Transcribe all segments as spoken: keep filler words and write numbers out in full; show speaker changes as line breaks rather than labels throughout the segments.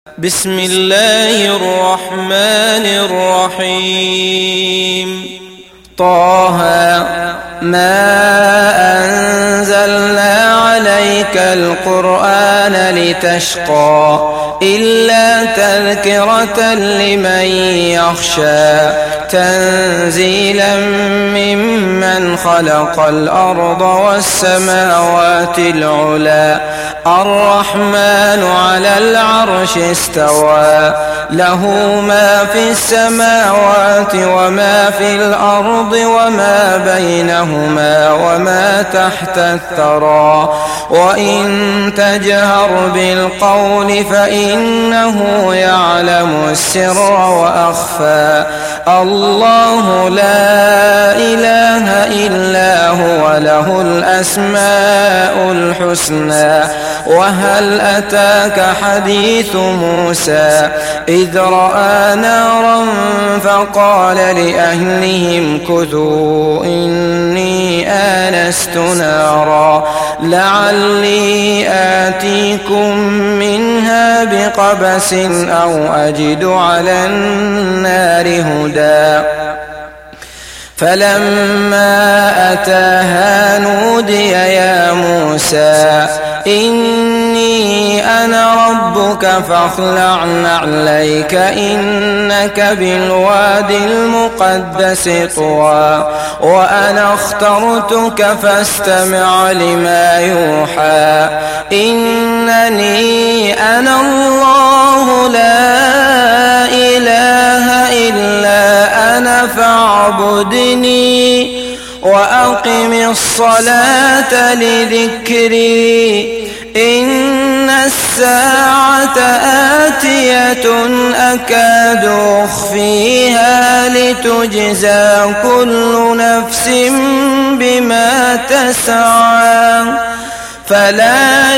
بسم الله الرحمن الرحيم. طه ما أنزلنا عليك القرآن لتشقى إلا تذكرة لمن يخشى تنزيلا ممن خلق الأرض والسماوات العلى الرحمن على العرش استوى له ما في السماوات وما في الأرض وما بينهما وما تحت الثرى وإن تجهر بالقول فإنه يعلم السر وأخفى الله لا إله إلا هو له الأسماء الحسنى. وهل أتاك حديث موسى إذ رأى نارا فقال لأهلهم كثوا إني آنست نارا لعلي آتيكم منها بقبس أو أجد على النار هدى. فلما أتاها نودي يا موسى إني أنا ربك فاخلع نعليك إنك بالوادي المقدس طوى وأنا اخترتك فاستمع لما يوحى إنني أنا الله لا إله إلا أنا فاعبدني وأقم الصلاة لذكري إن الساعة آتية أكاد أخفيها لتجزى كل نفس بما تسعى فلا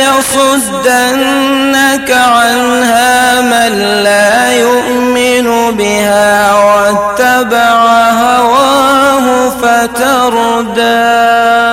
يصدنك عنها من لا يؤمن بها واتبع هواه فتردى.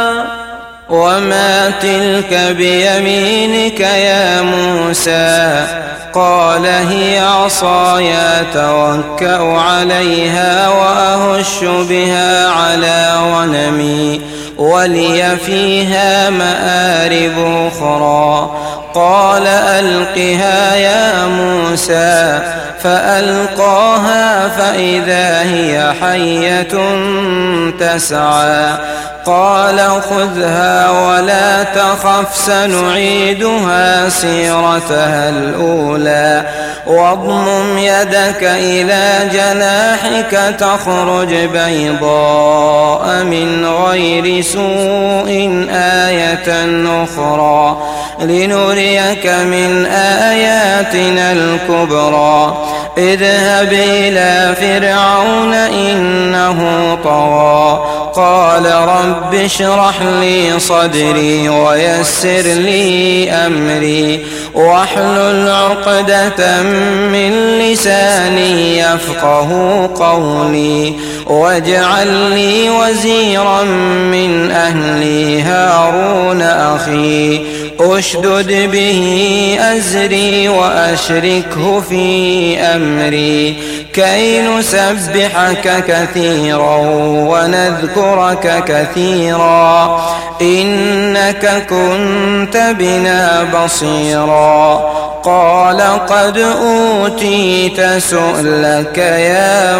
وما تلك بيمينك يا موسى قال هي عصاي أتوكأ عليها وأهش بها على غنمي ولي فيها مآرب أخرى قال ألقها يا موسى فألقاها فإذا هي حية تسعى قال خذها ولا تخف سنعيدها سيرتها الأولى واضمم يدك إلى جناحك تخرج بيضاء من غير سوء آية أخرى لنريك من آياتنا الكبرى اذهب إلى فرعون إنه طغى قال رب اشرح لي صدري ويسر لي أمري واحلل عقدة من لساني يفقه قولي واجعل لي وزيرا من أهلي هارون أخي أشدد به أزري وأشركه في أمري كي نسبحك كثيرا ونذكرك كثيرا إنك كنت بنا بصيرا قال قد أوتيت سؤلك يا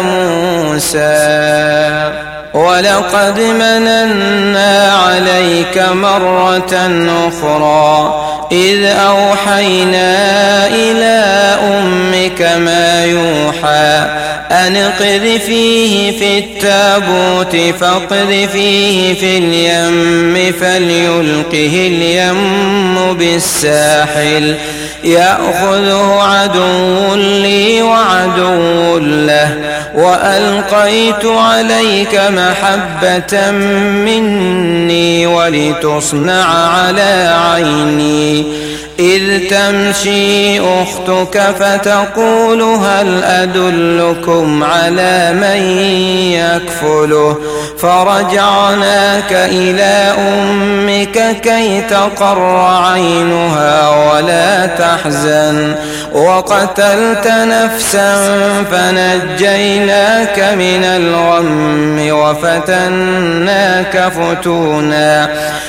موسى ولقد مننا عليك مرة أخرى إذ أوحينا إلى أمك ما يوحى أن اقذفيه في التابوت فاقذفيه في اليم فليلقه اليم بالساحل يأخذه عدو لي وعدو له وألقيت عليك محبة مني ولتصنع على عيني إذ تمشي أختك فتقول هل أدلكم على من يكفله فرجعناك إلى أمك كي تقر عينها ولا تحزن وقتلت نفسا فنجيناك من الغم وفتناك فتونا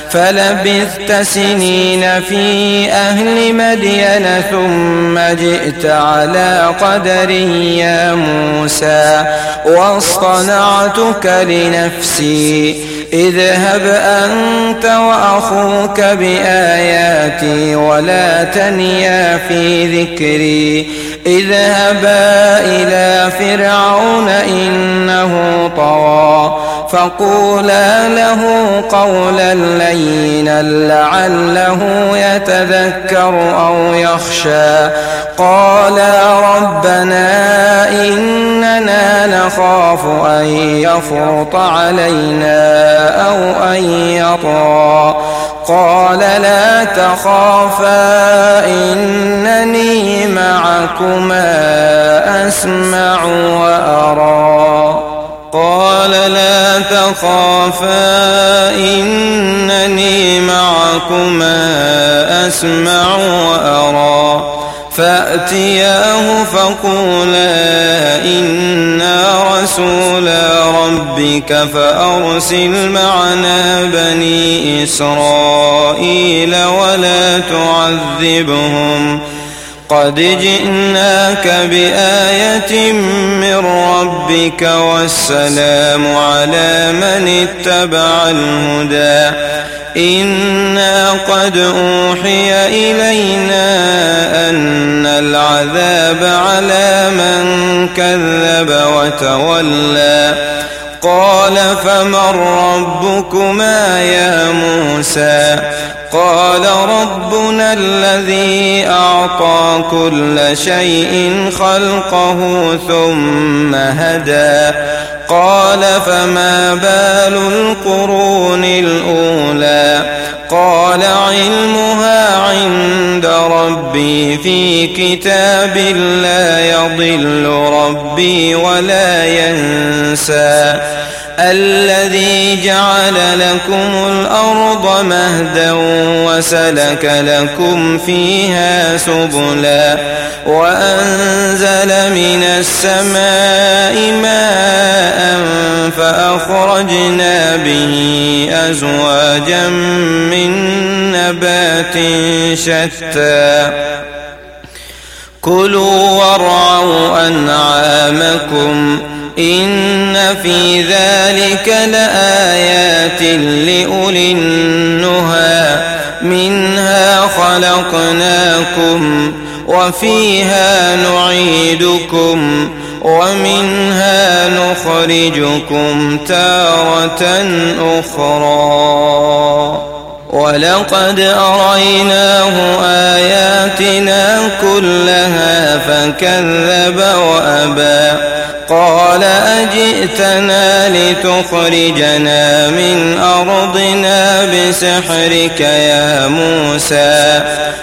فلبثت سنين في أهل مدين ثم جئت على قدر يا موسى واصطنعتك لنفسي اذهب أنت وأخوك بآياتي ولا تنيا في ذكري اذهبا إلى فرعون إنه طغى فقولا له قولا لينا لعله يتذكر أو يخشى قالا ربنا إننا نخاف أن يفرط علينا أو أن يطغى قال لا تخافا إنني معكما أسمع وأرى قال لا تخافا إنني معكما أسمع وأرى فأتياه فقولا إنا رسولا ربك فأرسل معنا بني إسرائيل ولا تعذبهم قد جئناك بآية من ربك والسلام على من اتبع الهدى إنا قد أوحي إلينا أن العذاب على من كذب وتولى قال فمن ربكما يا موسى قال ربنا الذي أعطى كل شيء خلقه ثم هدى قال فما بال القرون الأولى قال علمها عند ربي في كتاب لا يضل ربي ولا ينسى الذي جعل لكم الأرض مهدا وسلك لكم فيها سبلا وأنزل من السماء ماء فأخرجنا به أزواجا من نبات شتى كلوا وارعوا أنعامكم إن في ذلك لآيات لأولي النهى منها خلقناكم وفيها نعيدكم ومنها نخرجكم تارة أخرى ولقد أريناه آياتنا كلها فكذب وأبى قال أجئتنا لتخرجنا من أرضنا بسحرك يا موسى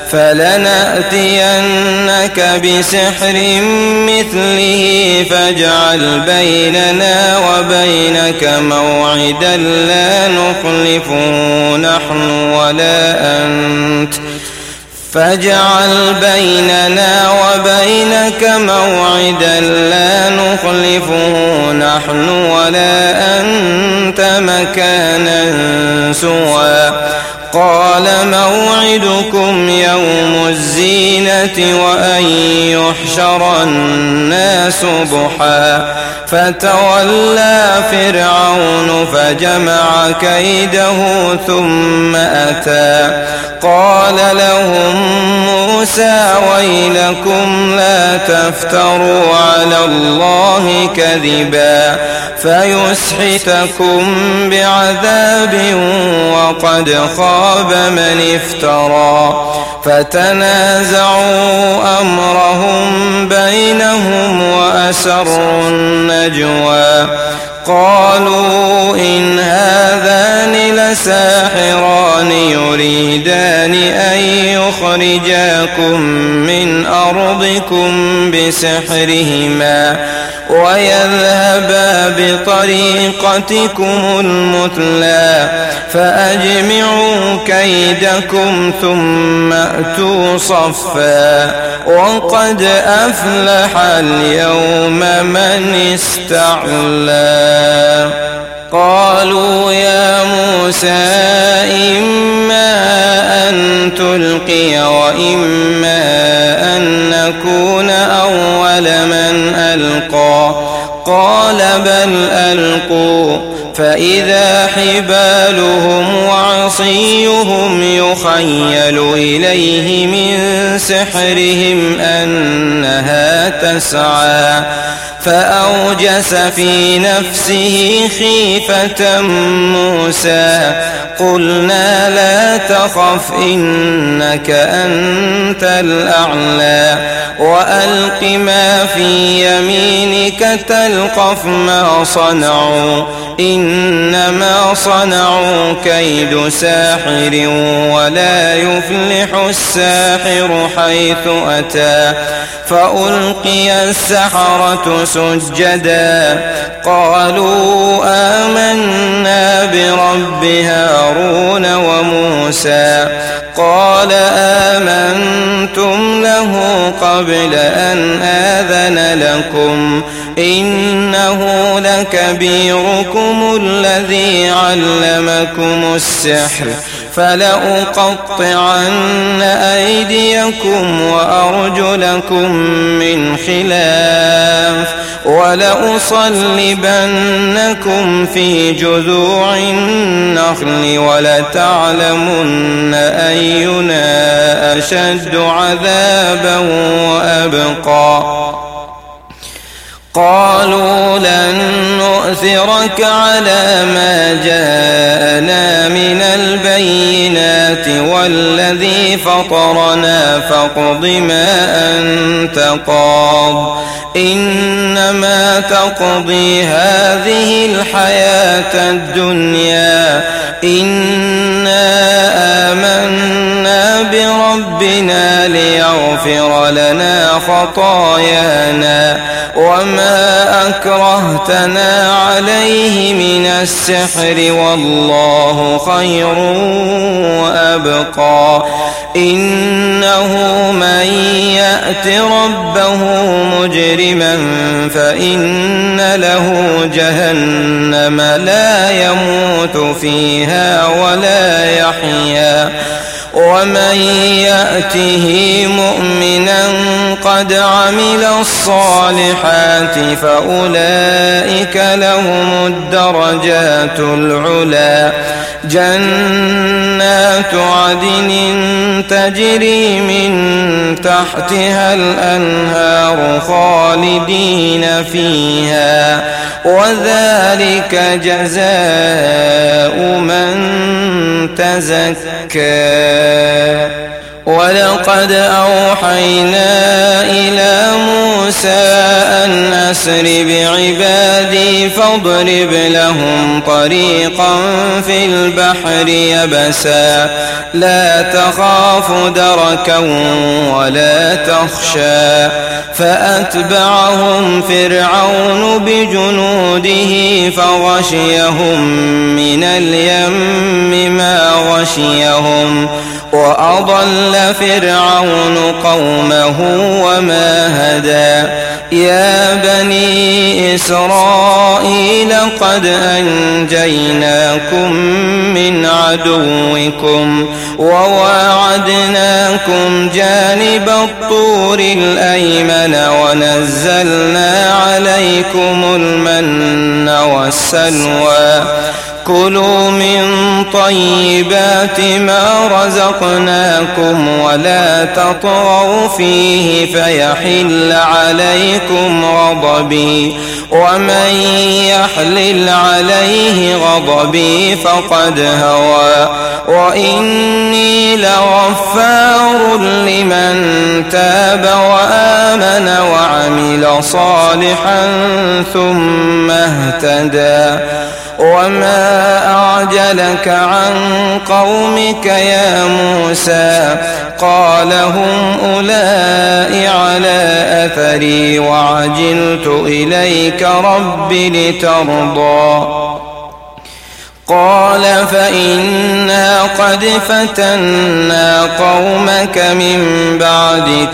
فلنأتينك بسحر مثله فاجعل بيننا وبينك موعدا لا نخلفه نحن ولا أنت فاجعل بيننا وبينك موعدا لا نخلفه نحن ولا أنت مكانا سوى قال موعدكم يوم الزينة وأن يحشر الناس ضحى فتولى فرعون فجمع كيده ثم أتى قال لهم موسى ويلكم لا تفتروا على الله كذبا فيسحتكم بعذاب وقد خاب من افترى فتنازعوا أمرهم بينهم وأسروا النجوى قالوا إن هذان لساحران يريدان أن يخرجاكم من أرضكم بسحرهما ويذهبا بطريقتكم المثلى فأجمعوا كيدكم ثم أتوا صفا وقد أفلح اليوم من استعلى. قالوا يا موسى إما أن تلقي وإما أن نكون أول من ألقى قال بل ألقوا فإذا حبالهم وعصيهم يخيل إليه من سحرهم أنها تسعى فأوجس في نفسه خيفة موسى قلنا لا تخف إنك أنت الأعلى وألق ما في يمينك تلقف ما صنعوا إنما صنعوا كيد ساحر ولا يفلح الساحر حيث أتى فألقي السحرة سجدا قالوا آمنا برب هارون وموسى قال آمنتم له قبل أن آذن لكم إنه لكبيركم الذي علمكم السحر فلأقطعن أيديكم وأرجلكم من خلاف ولأصلبنكم في جذوع النخل ولتعلمن أينا أشد عذابا وأبقى. قالوا لن نؤثرك على ما جاءنا من البينات والذي فطرنا فاقض ما أنت قاض إنما تقضي هذه الحياة الدنيا إنا آمنا بربنا ليغفر لنا خطايانا وما أكرهتنا عليه من السحر والله خير وأبقى. إنه من يأت ربه مجرما فإن له جهنم لا يموت فيها ولا يحيا ومن يأته مؤمنا قد عمل الصالحات فأولئك لهم الدرجات العلى جنات عدن تجري من تحتها الأنهار خالدين فيها وذلك جزاء من تزكى. ولقد أوحينا إلى موسى أن أسر بعبادي فاضرب لهم طريقا في البحر يبسا لا تخاف دركا ولا تخشى فأتبعهم فرعون بجنوده فغشيهم من اليم ما غشيهم وأضل فرعون قومه وما هدى. يا بني إسرائيل قد أنجيناكم من عدوكم وواعدناكم جانب الطور الأيمن ونزلنا عليكم المن والسلوى كلوا من طيبات ما رزقناكم ولا تطغوا فيه فيحل عليكم غضبي ومن يحلل عليه غضبي فقد هوى وإني لغفار لمن تاب وآمن وعمل صالحا ثم اهتدى. وما أعجلك عن قومك يا موسى قال هم أولئك على أثري وعجلت إليك رب لترضى قال فإنا قد فتنا قومك من بعدك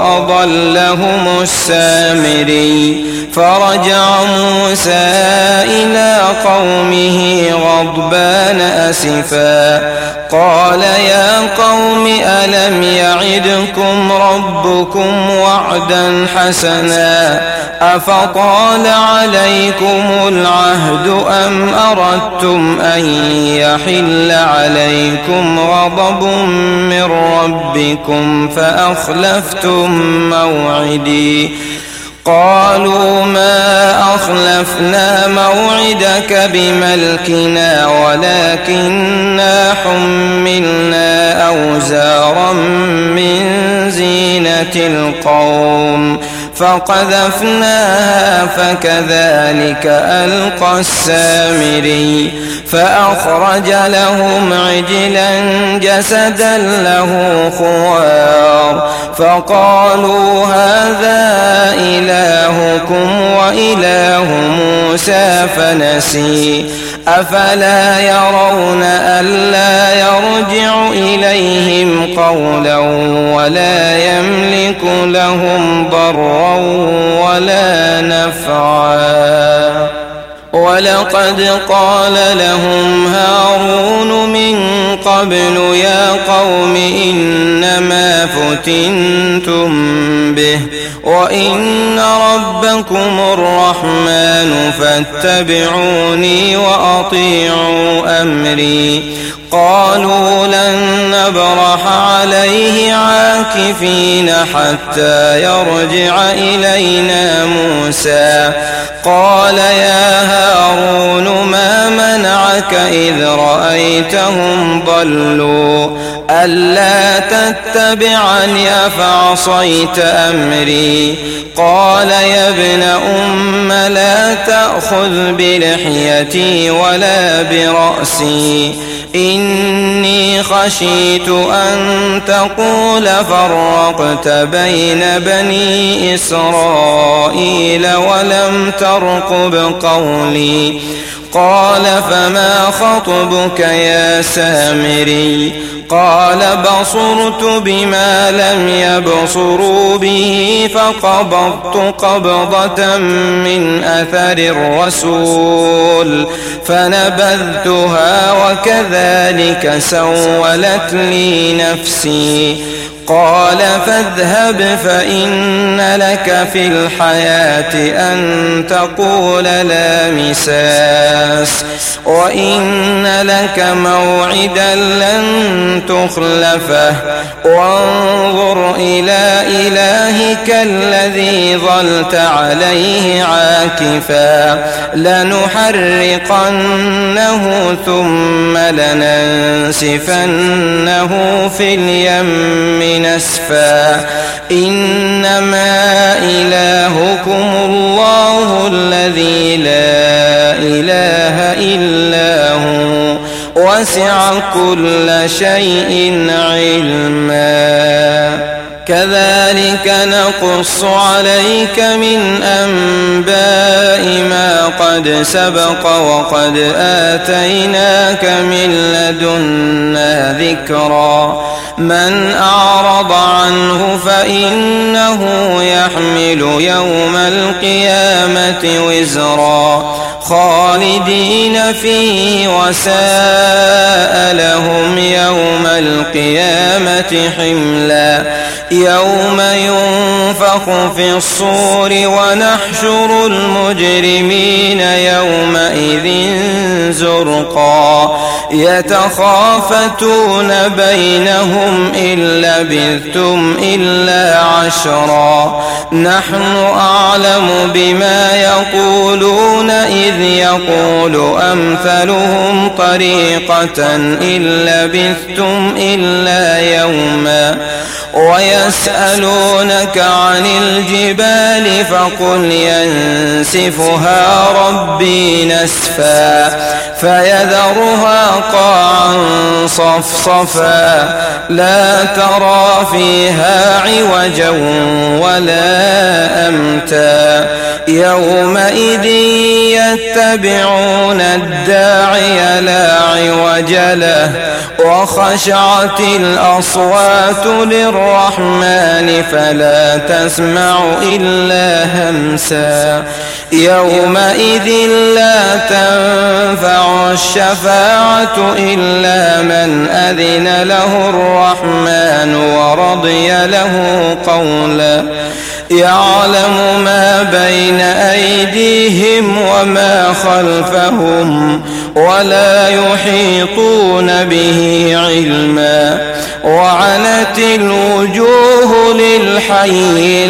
وأضلهم السامري فرجع موسى إلى قومه غضبان أسفا قال يا قوم ألم يعدكم ربكم وعدا حسنا أفطال عليكم العهد أم أردتم أن يحل عليكم غضب من ربكم فأخلفتم موعدي قالوا ما أخلفنا موعدك بملكنا ولكننا حملنا أوزارا من زينة القوم فقذفناها فكذلك ألقى السامري فأخرج لهم عجلا جسدا له خوار فقالوا هذا إلهكم وإله موسى فنسي أفلا يرون ألا يرجع إليهم قولا ولا يملك لهم ضرا ولا نفعا ولقد قال لهم هارون من قبل يا قوم إنما فتنتم به وإن ربكم الرحمن فاتبعوني وأطيعوا أمري قالوا لن نبرح عليه عاكفين حتى يرجع إلينا موسى قال يا هارون ما منعك إذ رأيتهم ضلوا ألا تتبعني أفعصيت أمري قال يا ابن أم لا تأخذ بلحيتي ولا برأسي إني خشيت أن تقول فرقت بين بني إسرائيل ولم ترقب قولي قال فما خطبك يا سامري قال بصرت بما لم يبصروا به فقبضت قبضة من أثر الرسول فنبذتها وكذلك سولت لي نفسي قال فاذهب فإن لك في الحياة أن تقول لا مساس وإن لك موعدا لن تخلفه وانظر إلى إلهك الذي ظلت عليه عاكفا لنحرقنه ثم لننسفنه في اليم نسفا إنما إلهكم الله الذي لا إله إلا هو وسع كل شيء علما كذلك نقص عليك من أنباء ما قد سبق وقد آتيناك من لدنا ذكرا من أعرض عنه فإنه يحمل يوم القيامة وزرا خالدين فيه وساء لهم يوم القيامة حملا يوم ينفخ في الصور ونحشر المجرمين يومئذ زرقا يتخافتون بينهم إن لبثتم إلا عشرا نحن أعلم بما يقولون إذ يقول أمثلهم طريقة إن لبثتم إلا يوما ويسألونك عن الجبال فقل ينسفها ربي نسفا فيذرها قاعا صفصفا لا ترى فيها عوجا ولا أمتا يومئذ يتبعون الداعي لا عوج له وخشعت الأصوات للرحمن فلا تسمع إلا همسا يومئذ لا تنفع الشفاعة إلا من أذن له الرحمن ورضي له قولا يعلم ما بين أيديهم وما خلفهم ولا يحيطون به علما وعنت الوجوه للحي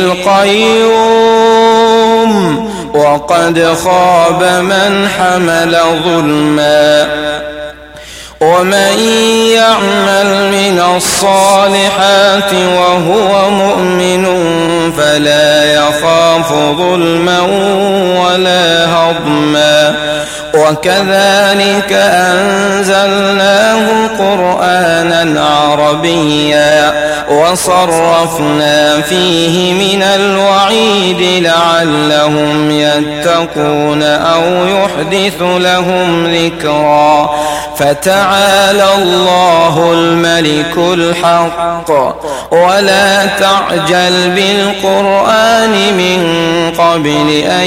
القيوم وقد خاب من حمل ظلما ومن يعمل من الصالحات وهو مؤمن فلا يخاف ظلما ولا هضما وكذلك أنزلناه قرآنا عربيا وصرفنا فيه من الوعيد لعلهم يتقون أو يحدث لهم ذكرا فتعالى الله الملك الحق ولا تعجل بالقرآن من قبل أن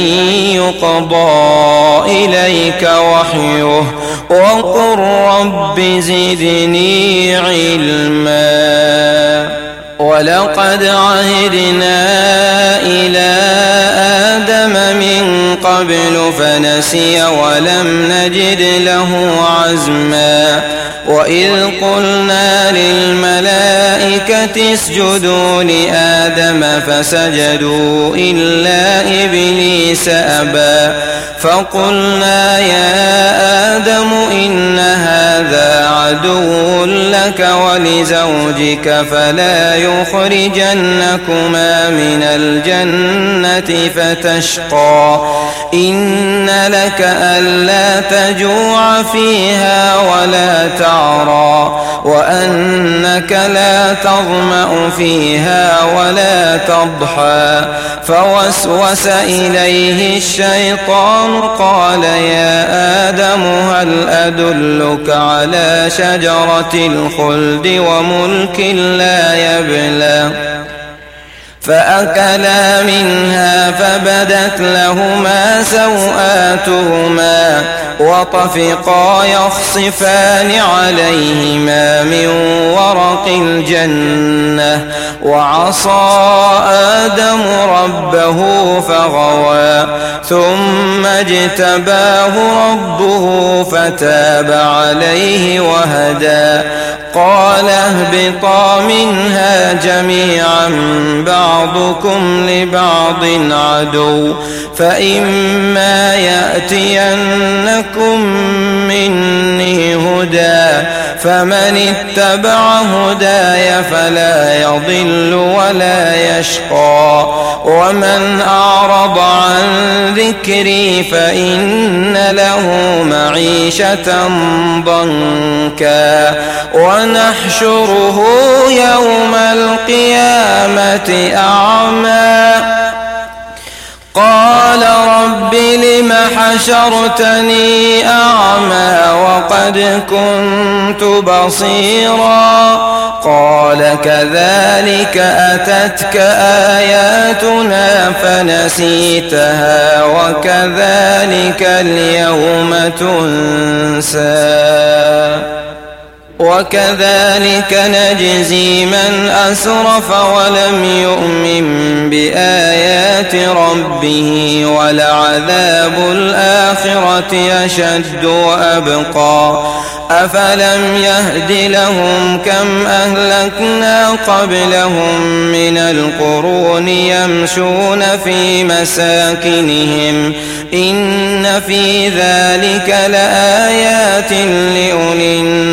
يقضى إليك وحيه وقل رب زدني علما ولقد عهدنا إلى آدم من قبل فنسي ولم نجد له عزما وإذ قلنا للملائكة اسجدوا لآدم فسجدوا إلا إبليس أبى فقلنا يا آدم إن هذا عدو لك ولزوجك فلا يخرجنكما من الجنة فتشقى إن لك ألا تجوع فيها ولا تعرى وأنك لا تظمأ فيها ولا تضحى فوسوس إليه الشيطان قال يا آدم هل أدلك على شجرة الخلد وملك لا يبلى فأكلا منها فبدت لهما سوآتهما وطفقا يخصفان عليهما من ورق الجنة وعصى آدم ربه فغوى ثم اجتباه ربه فتاب عليه وهدى قال اهبطا منها جميعا بعضكم لبعض عدو فإما يأتينكم مني هدى فمن اتبع هداي فلا يضل ولا يشقى ومن أعرض عن ذكري فإن له معيشة ضنكا ونحشره يوم القيامة أعمى قال رب لم حشرتني أعمى وقد كنت بصيرا قال كذلك أتتك آياتنا فنسيتها وكذلك اليوم تنسى وكذلك نجزي من أسرف ولم يؤمن بآيات ربه ولعذاب الآخرة أشد وأبقى أفلم يهد لهم كم أهلكنا قبلهم من القرون يمشون في مساكنهم إن في ذلك لآيات لأولي النهى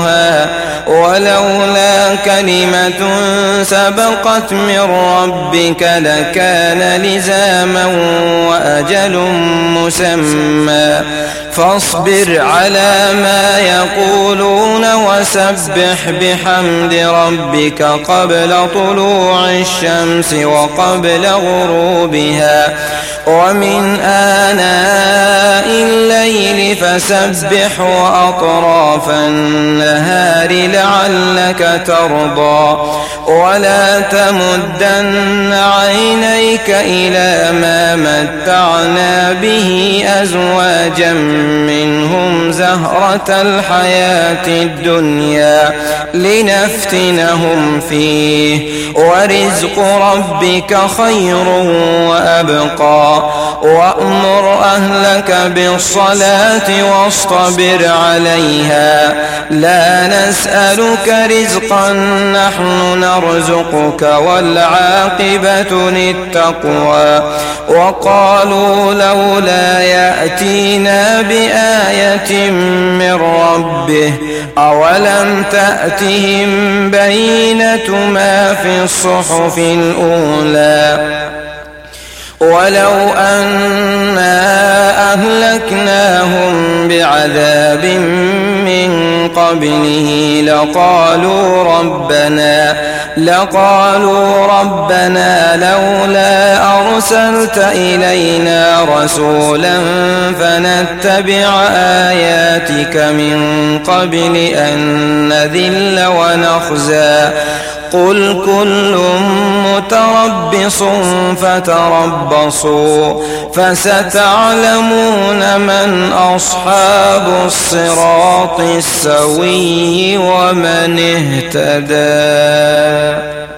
يصلها ولولا كلمة سبقت من ربك لكان لزاما وأجل مسمى فاصبر على ما يقولون وسبح بحمد ربك قبل طلوع الشمس وقبل غروبها ومن آناء الليل فسبح وأطراف النهار لعلك ترضى ولا تمدن عينيك إلى ما متعنا به أزواجا منهم زهرة الحياة الدنيا لنفتنهم فيه ورزق ربك خير وأبقى وأمر أهلك بالصلاة واصطبر عليها لا نسألك رزقا نحن نرزقك والعاقبة للتقوى وقالوا لولا يأتينا بآية من ربه أولم تأتهم بينة ما في الصحف الأولى ولو أنا أهلكناهم بعذاب من قبله لقالوا ربنا لقالوا ربنا لولا أرسلت إلينا رسولا فنتبع آياتك من قبل أن نذل ونخزى قل كل متربص فتربصوا فستعلمون من أصحاب الصراط السوي ومن اهتدى.